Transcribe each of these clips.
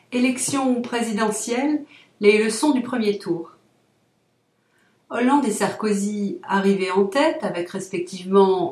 Élection présidentielle, les leçons du premier tour. Hollande et Sarkozy, arrivés en tête avec respectivement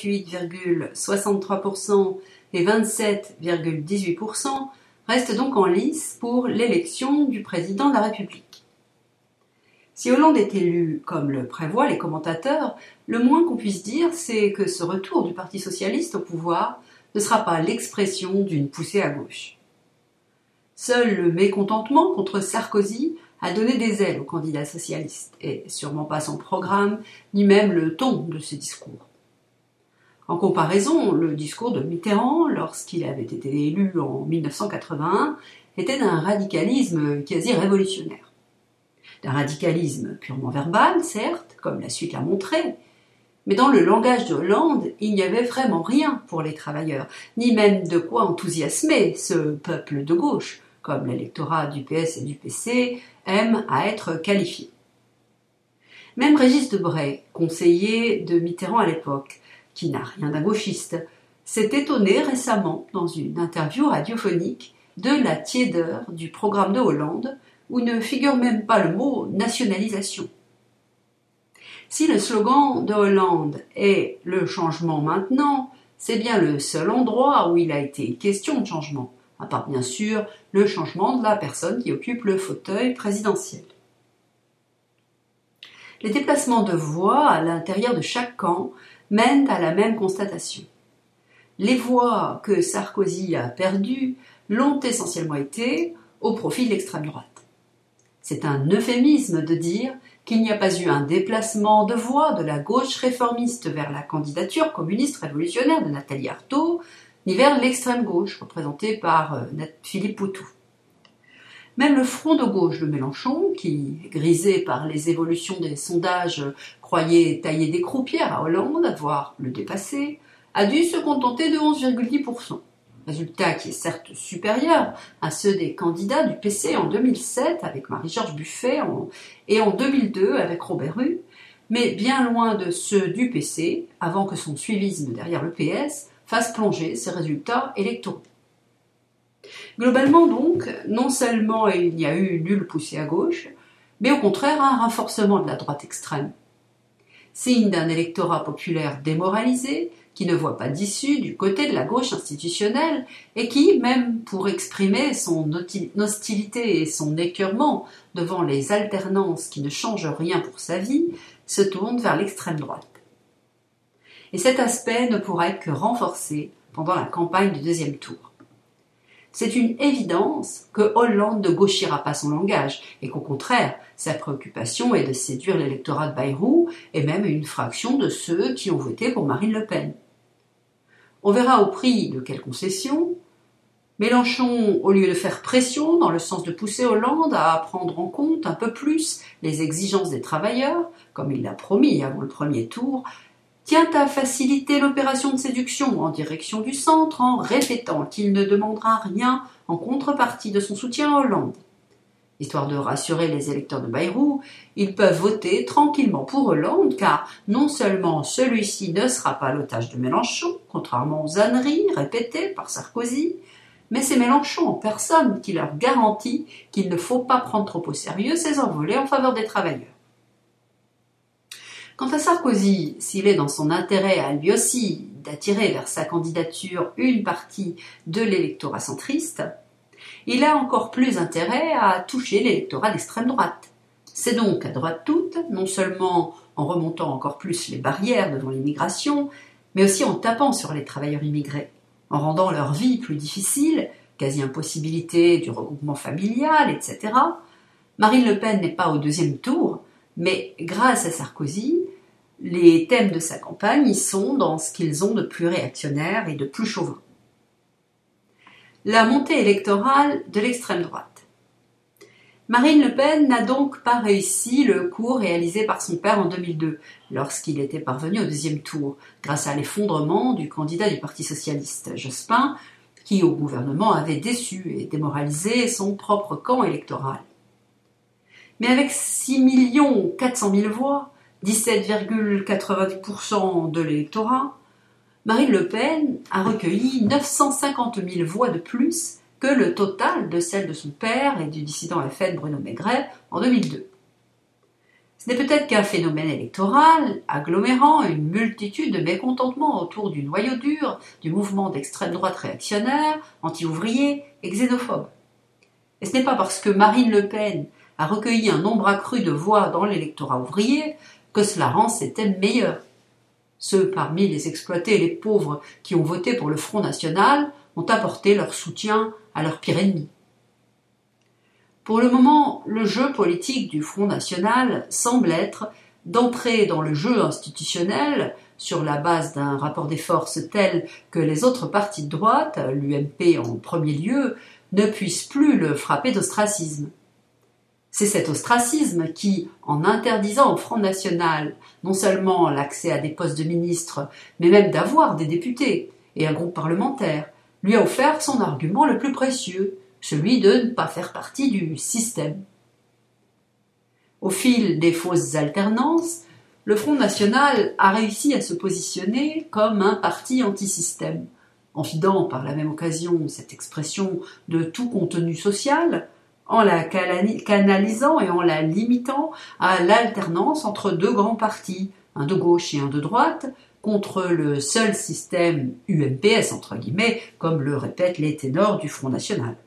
28,63% et 27,18%, restent donc en lice pour l'élection du président de la République. Si Hollande est élu, comme le prévoient les commentateurs, le moins qu'on puisse dire, c'est que ce retour du Parti socialiste au pouvoir ne sera pas l'expression d'une poussée à gauche. Seul le mécontentement contre Sarkozy a donné des ailes au candidat socialiste, et sûrement pas son programme, ni même le ton de ses discours. En comparaison, le discours de Mitterrand, lorsqu'il avait été élu en 1981, était d'un radicalisme quasi révolutionnaire. D'un radicalisme purement verbal, certes, comme la suite l'a montré, mais dans le langage de Hollande, il n'y avait vraiment rien pour les travailleurs, ni même de quoi enthousiasmer ce peuple de gauche, comme l'électorat du PS et du PC aime à être qualifié. Même Régis Debray, conseiller de Mitterrand à l'époque, qui n'a rien d'un gauchiste, s'est étonné récemment, dans une interview radiophonique, de la tiédeur du programme de Hollande, où ne figure même pas le mot « nationalisation ». Si le slogan de Hollande est « le changement maintenant », c'est bien le seul endroit où il a été question de changement, à part bien sûr le changement de la personne qui occupe le fauteuil présidentiel. Les déplacements de voix à l'intérieur de chaque camp mènent à la même constatation. Les voix que Sarkozy a perdues l'ont essentiellement été au profit de l'extrême droite. C'est un euphémisme de dire qu'il n'y a pas eu un déplacement de voix de la gauche réformiste vers la candidature communiste révolutionnaire de Nathalie Arthaud, ni vers l'extrême gauche, représentée par Philippe Poutou. Même le front de gauche de Mélenchon, qui, grisé par les évolutions des sondages, croyait tailler des croupières à Hollande, voire le dépasser, a dû se contenter de 11,10%. Résultat qui est certes supérieur à ceux des candidats du PC en 2007 avec Marie-Georges Buffet et en 2002 avec Robert Rue, mais bien loin de ceux du PC avant que son suivisme derrière le PS fasse plonger ses résultats électoraux. Globalement donc, non seulement il n'y a eu nulle poussée à gauche, mais au contraire un renforcement de la droite extrême. Signe d'un électorat populaire démoralisé, qui ne voit pas d'issue du côté de la gauche institutionnelle et qui, même pour exprimer son hostilité et son écœurement devant les alternances qui ne changent rien pour sa vie, se tourne vers l'extrême droite. Et cet aspect ne pourra être que renforcé pendant la campagne du deuxième tour. C'est une évidence que Hollande ne gauchira pas son langage et qu'au contraire, sa préoccupation est de séduire l'électorat de Bayrou et même une fraction de ceux qui ont voté pour Marine Le Pen. On verra au prix de quelles concessions. Mélenchon, au lieu de faire pression dans le sens de pousser Hollande à prendre en compte un peu plus les exigences des travailleurs, comme il l'a promis avant le premier tour, tient à faciliter l'opération de séduction en direction du centre en répétant qu'il ne demandera rien en contrepartie de son soutien à Hollande. Histoire de rassurer les électeurs de Bayrou, ils peuvent voter tranquillement pour Hollande car non seulement celui-ci ne sera pas l'otage de Mélenchon, contrairement aux âneries répétées par Sarkozy, mais c'est Mélenchon en personne qui leur garantit qu'il ne faut pas prendre trop au sérieux ses envolées en faveur des travailleurs. Quant à Sarkozy, s'il est dans son intérêt à lui aussi d'attirer vers sa candidature une partie de l'électorat centriste, il a encore plus intérêt à toucher l'électorat d'extrême droite. C'est donc à droite toute, non seulement en remontant encore plus les barrières devant l'immigration, mais aussi en tapant sur les travailleurs immigrés, en rendant leur vie plus difficile, quasi-impossibilité du regroupement familial, etc. Marine Le Pen n'est pas au deuxième tour, mais grâce à Sarkozy, les thèmes de sa campagne y sont dans ce qu'ils ont de plus réactionnaire et de plus chauvin. La montée électorale de l'extrême droite. Marine Le Pen n'a donc pas réussi le coup réalisé par son père en 2002, lorsqu'il était parvenu au deuxième tour, grâce à l'effondrement du candidat du Parti socialiste, Jospin, qui au gouvernement avait déçu et démoralisé son propre camp électoral. Mais avec 6 400 000 voix, 17,90% de l'électorat, Marine Le Pen a recueilli 950 000 voix de plus que le total de celle de son père et du dissident FN Bruno Maigret en 2002. Ce n'est peut-être qu'un phénomène électoral agglomérant une multitude de mécontentements autour du noyau dur du mouvement d'extrême droite réactionnaire, anti-ouvrier et xénophobe. Et ce n'est pas parce que Marine Le Pen a recueilli un nombre accru de voix dans l'électorat ouvrier que cela rend ses thèmes meilleurs. Ceux parmi les exploités et les pauvres qui ont voté pour le Front National ont apporté leur soutien à leur pire ennemi. Pour le moment, le jeu politique du Front National semble être d'entrer dans le jeu institutionnel sur la base d'un rapport des forces tel que les autres partis de droite, l'UMP en premier lieu, ne puissent plus le frapper d'ostracisme. C'est cet ostracisme qui, en interdisant au Front National non seulement l'accès à des postes de ministres, mais même d'avoir des députés et un groupe parlementaire, lui a offert son argument le plus précieux, celui de ne pas faire partie du système. Au fil des fausses alternances, le Front National a réussi à se positionner comme un parti anti-système, en fidant par la même occasion cette expression de tout contenu social, en la canalisant et en la limitant à l'alternance entre deux grands partis, un de gauche et un de droite, contre le seul système UMPS, entre guillemets, comme le répètent les ténors du Front National.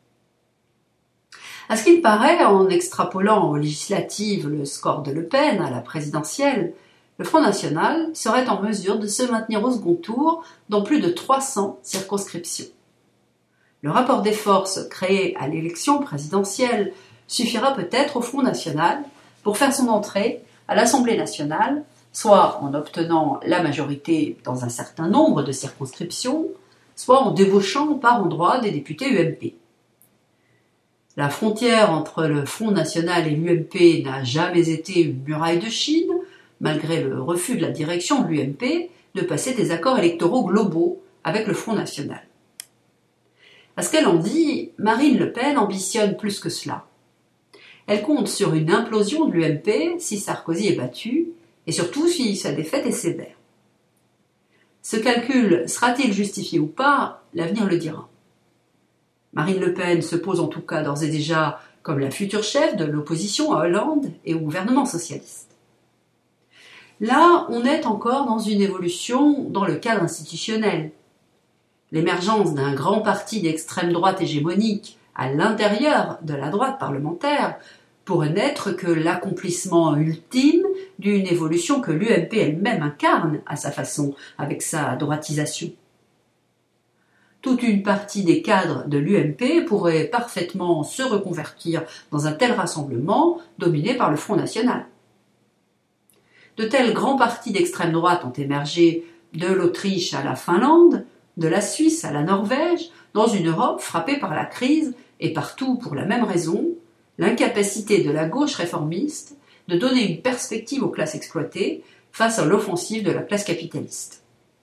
À ce qu'il paraît, en extrapolant aux législatives le score de Le Pen à la présidentielle, le Front National serait en mesure de se maintenir au second tour dans plus de 300 circonscriptions. Le rapport des forces créé à l'élection présidentielle suffira peut-être au Front National pour faire son entrée à l'Assemblée nationale, soit en obtenant la majorité dans un certain nombre de circonscriptions, soit en débauchant par endroits des députés UMP. La frontière entre le Front National et l'UMP n'a jamais été une muraille de Chine, malgré le refus de la direction de l'UMP de passer des accords électoraux globaux avec le Front National. À ce qu'elle en dit, Marine Le Pen ambitionne plus que cela. Elle compte sur une implosion de l'UMP si Sarkozy est battu, et surtout si sa défaite est sévère. Ce calcul sera-t-il justifié ou pas, l'avenir le dira. Marine Le Pen se pose en tout cas d'ores et déjà comme la future chef de l'opposition à Hollande et au gouvernement socialiste. Là, on est encore dans une évolution dans le cadre institutionnel. L'émergence d'un grand parti d'extrême droite hégémonique à l'intérieur de la droite parlementaire pourrait n'être que l'accomplissement ultime d'une évolution que l'UMP elle-même incarne à sa façon avec sa droitisation. Toute une partie des cadres de l'UMP pourrait parfaitement se reconvertir dans un tel rassemblement dominé par le Front National. De tels grands partis d'extrême droite ont émergé de l'Autriche à la Finlande, de la Suisse à la Norvège, dans une Europe frappée par la crise et partout pour la même raison, l'incapacité de la gauche réformiste de donner une perspective aux classes exploitées face à l'offensive de la classe capitaliste.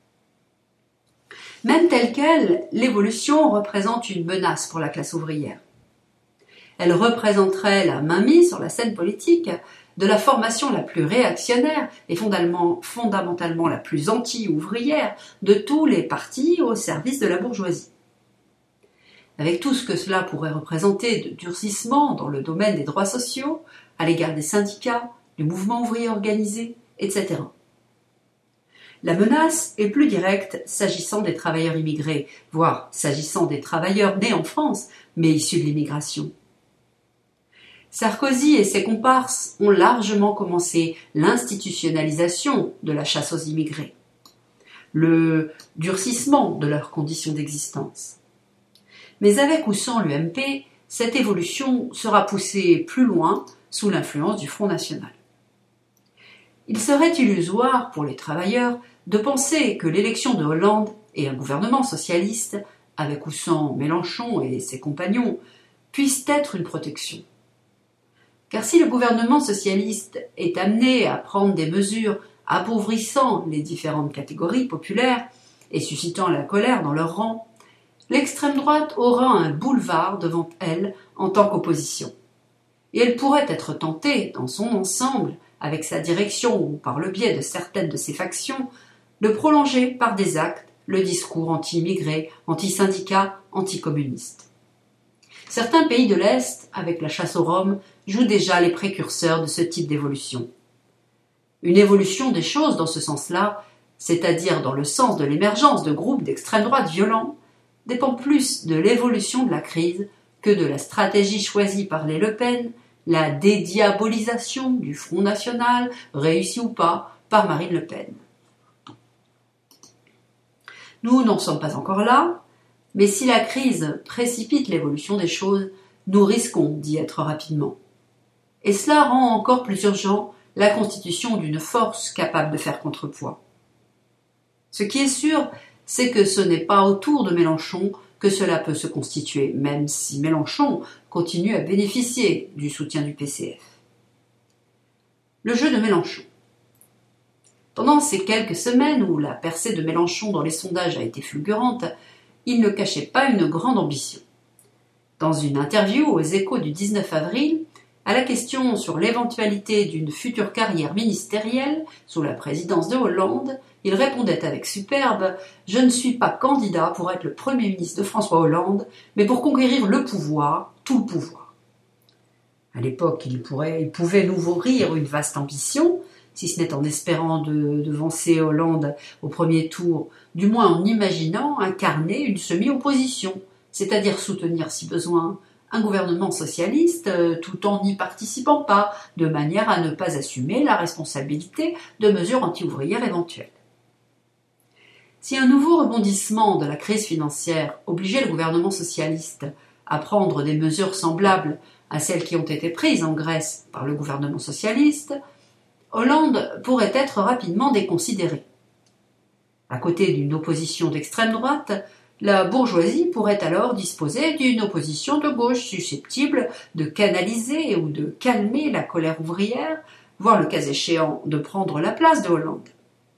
Même telle qu'elle, l'évolution représente une menace pour la classe ouvrière. Elle représenterait la mainmise sur la scène politique de la formation la plus réactionnaire et fondamentalement la plus anti-ouvrière de tous les partis au service de la bourgeoisie. Avec tout ce que cela pourrait représenter de durcissement dans le domaine des droits sociaux, à l'égard des syndicats, du mouvement ouvrier organisé, etc. La menace est plus directe s'agissant des travailleurs immigrés, voire s'agissant des travailleurs nés en France, mais issus de l'immigration. Sarkozy et ses comparses ont largement commencé l'institutionnalisation de la chasse aux immigrés, le durcissement de leurs conditions d'existence. Mais avec ou sans l'UMP, cette évolution sera poussée plus loin sous l'influence du Front National. Il serait illusoire pour les travailleurs de penser que l'élection de Hollande et un gouvernement socialiste, avec ou sans Mélenchon et ses compagnons, puissent être une protection. Car si le gouvernement socialiste est amené à prendre des mesures appauvrissant les différentes catégories populaires et suscitant la colère dans leurs rangs, l'extrême droite aura un boulevard devant elle en tant qu'opposition. Et elle pourrait être tentée, dans son ensemble, avec sa direction ou par le biais de certaines de ses factions, de prolonger par des actes le discours anti-immigré, anti-syndicat, anti-communiste. Certains pays de l'Est, avec la chasse aux Roms, jouent déjà les précurseurs de ce type d'évolution. Une évolution des choses dans ce sens-là, c'est-à-dire dans le sens de l'émergence de groupes d'extrême droite violents, dépend plus de l'évolution de la crise que de la stratégie choisie par les Le Pen, la dédiabolisation du Front National, réussie ou pas, par Marine Le Pen. Nous n'en sommes pas encore là, mais si la crise précipite l'évolution des choses, nous risquons d'y être rapidement. Et cela rend encore plus urgent la constitution d'une force capable de faire contrepoids. Ce qui est sûr, c'est que ce n'est pas autour de Mélenchon que cela peut se constituer, même si Mélenchon continue à bénéficier du soutien du PCF. Le jeu de Mélenchon. Pendant ces quelques semaines où la percée de Mélenchon dans les sondages a été fulgurante, il ne cachait pas une grande ambition. Dans une interview aux Échos du 19 avril, à la question sur l'éventualité d'une future carrière ministérielle sous la présidence de Hollande, il répondait avec superbe « Je ne suis pas candidat pour être le Premier ministre de François Hollande, mais pour conquérir le pouvoir, tout le pouvoir. » À l'époque, il pouvait nous nourrir une vaste ambition, si ce n'est en espérant devancer Hollande au premier tour, du moins en imaginant incarner une semi-opposition, c'est-à-dire soutenir, si besoin, un gouvernement socialiste tout en n'y participant pas, de manière à ne pas assumer la responsabilité de mesures anti-ouvrières éventuelles. Si un nouveau rebondissement de la crise financière obligeait le gouvernement socialiste à prendre des mesures semblables à celles qui ont été prises en Grèce par le gouvernement socialiste, Hollande pourrait être rapidement déconsidéré. À côté d'une opposition d'extrême droite, la bourgeoisie pourrait alors disposer d'une opposition de gauche susceptible de canaliser ou de calmer la colère ouvrière, voire le cas échéant de prendre la place de Hollande.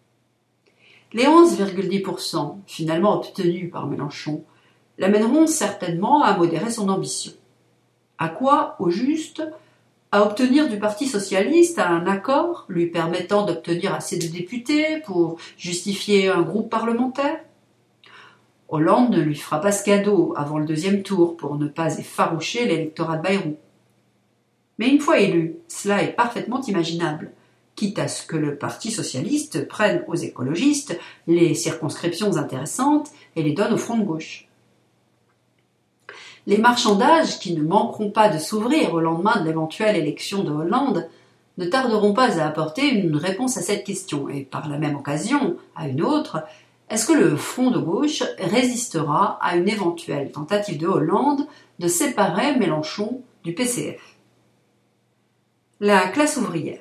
Les 11,10% finalement obtenus par Mélenchon l'amèneront certainement à modérer son ambition. À quoi, au juste, à obtenir du Parti socialiste un accord lui permettant d'obtenir assez de députés pour justifier un groupe parlementaire. Hollande ne lui fera pas ce cadeau avant le deuxième tour pour ne pas effaroucher l'électorat de Bayrou. Mais une fois élu, cela est parfaitement imaginable, quitte à ce que le Parti socialiste prenne aux écologistes les circonscriptions intéressantes et les donne au front de gauche. Les marchandages, qui ne manqueront pas de s'ouvrir au lendemain de l'éventuelle élection de Hollande, ne tarderont pas à apporter une réponse à cette question, et par la même occasion, à une autre, est-ce que le front de gauche résistera à une éventuelle tentative de Hollande de séparer Mélenchon du PCF? La classe ouvrière.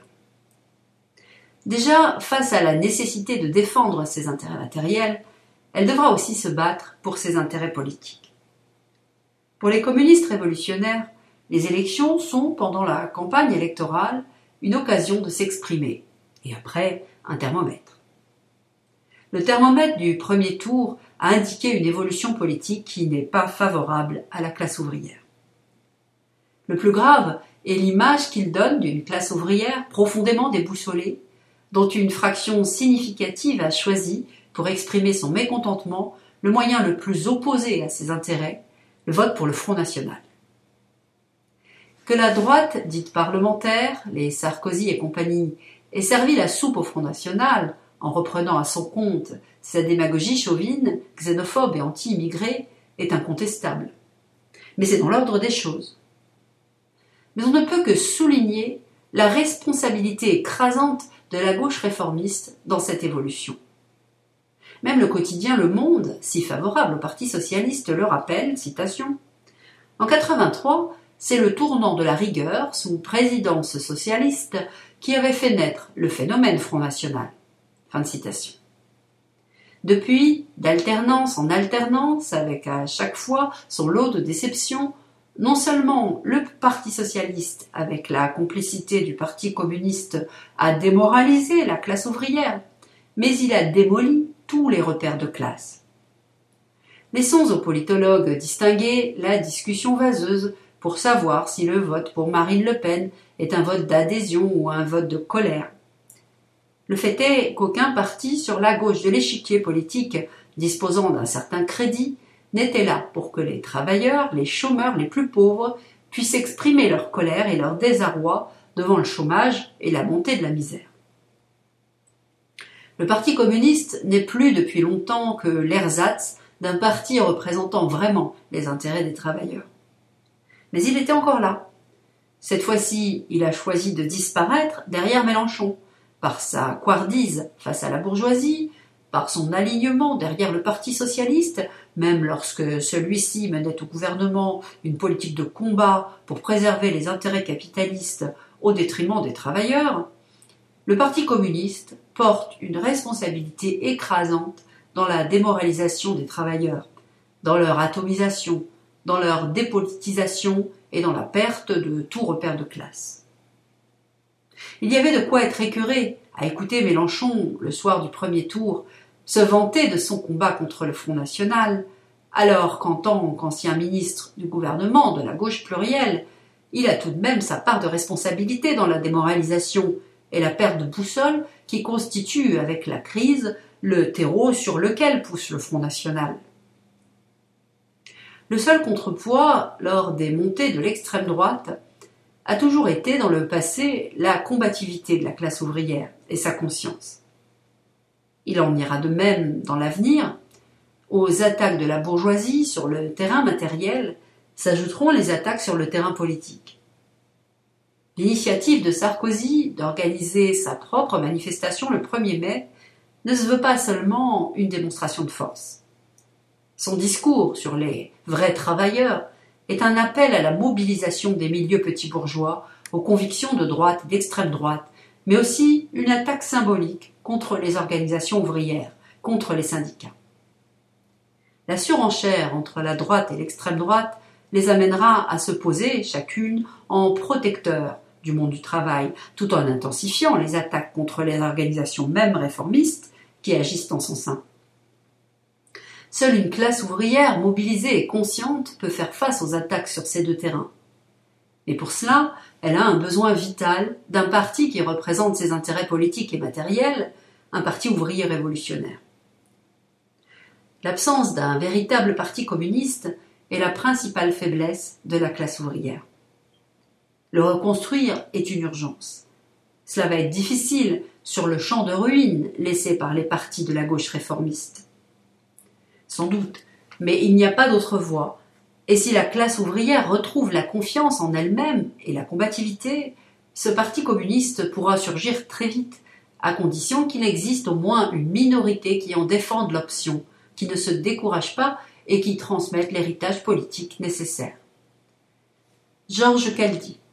Déjà, face à la nécessité de défendre ses intérêts matériels, elle devra aussi se battre pour ses intérêts politiques. Pour les communistes révolutionnaires, les élections sont, pendant la campagne électorale, une occasion de s'exprimer, et après, un thermomètre. Le thermomètre du premier tour a indiqué une évolution politique qui n'est pas favorable à la classe ouvrière. Le plus grave est l'image qu'il donne d'une classe ouvrière profondément déboussolée, dont une fraction significative a choisi, pour exprimer son mécontentement, le moyen le plus opposé à ses intérêts, le vote pour le Front National. Que la droite, dite parlementaire, les Sarkozy et compagnie, ait servi la soupe au Front National, en reprenant à son compte sa démagogie chauvine, xénophobe et anti-immigrée, est incontestable. Mais c'est dans l'ordre des choses. Mais on ne peut que souligner la responsabilité écrasante de la gauche réformiste dans cette évolution. Même le quotidien Le Monde, si favorable au Parti socialiste, le rappelle, citation, « En 83, c'est le tournant de la rigueur sous présidence socialiste qui avait fait naître le phénomène Front National. » Fin de citation. Depuis, d'alternance en alternance, avec à chaque fois son lot de déceptions, non seulement le Parti socialiste, avec la complicité du Parti communiste, a démoralisé la classe ouvrière, mais il a démoli tous les repères de classe. Laissons aux politologues distinguer la discussion vaseuse pour savoir si le vote pour Marine Le Pen est un vote d'adhésion ou un vote de colère. Le fait est qu'aucun parti sur la gauche de l'échiquier politique disposant d'un certain crédit n'était là pour que les travailleurs, les chômeurs les plus pauvres, puissent exprimer leur colère et leur désarroi devant le chômage et la montée de la misère. Le Parti communiste n'est plus depuis longtemps que l'ersatz d'un parti représentant vraiment les intérêts des travailleurs. Mais il était encore là. Cette fois-ci, il a choisi de disparaître derrière Mélenchon, par sa couardise face à la bourgeoisie, par son alignement derrière le Parti socialiste, même lorsque celui-ci menait au gouvernement une politique de combat pour préserver les intérêts capitalistes au détriment des travailleurs. Le Parti communiste porte une responsabilité écrasante dans la démoralisation des travailleurs, dans leur atomisation, dans leur dépolitisation et dans la perte de tout repère de classe. Il y avait de quoi être écœuré à écouter Mélenchon, le soir du premier tour, se vanter de son combat contre le Front National, alors qu'en tant qu'ancien ministre du gouvernement de la gauche plurielle, il a tout de même sa part de responsabilité dans la démoralisation et la perte de boussole qui constitue, avec la crise, le terreau sur lequel pousse le Front National. Le seul contrepoids, lors des montées de l'extrême droite, a toujours été dans le passé la combativité de la classe ouvrière et sa conscience. Il en ira de même dans l'avenir. Aux attaques de la bourgeoisie sur le terrain matériel s'ajouteront les attaques sur le terrain politique. L'initiative de Sarkozy d'organiser sa propre manifestation le 1er mai ne se veut pas seulement une démonstration de force. Son discours sur les vrais travailleurs est un appel à la mobilisation des milieux petits bourgeois, aux convictions de droite et d'extrême droite, mais aussi une attaque symbolique contre les organisations ouvrières, contre les syndicats. La surenchère entre la droite et l'extrême droite les amènera à se poser, chacune, en protecteurs du monde du travail, tout en intensifiant les attaques contre les organisations même réformistes qui agissent en son sein. Seule une classe ouvrière mobilisée et consciente peut faire face aux attaques sur ces deux terrains. Mais pour cela, elle a un besoin vital d'un parti qui représente ses intérêts politiques et matériels, un parti ouvrier révolutionnaire. L'absence d'un véritable parti communiste est la principale faiblesse de la classe ouvrière. Le reconstruire est une urgence. Cela va être difficile sur le champ de ruines laissé par les partis de la gauche réformiste. Sans doute, mais il n'y a pas d'autre voie. Et si la classe ouvrière retrouve la confiance en elle-même et la combativité, ce parti communiste pourra surgir très vite, à condition qu'il existe au moins une minorité qui en défende l'option, qui ne se décourage pas et qui transmette l'héritage politique nécessaire. Georges Caldy.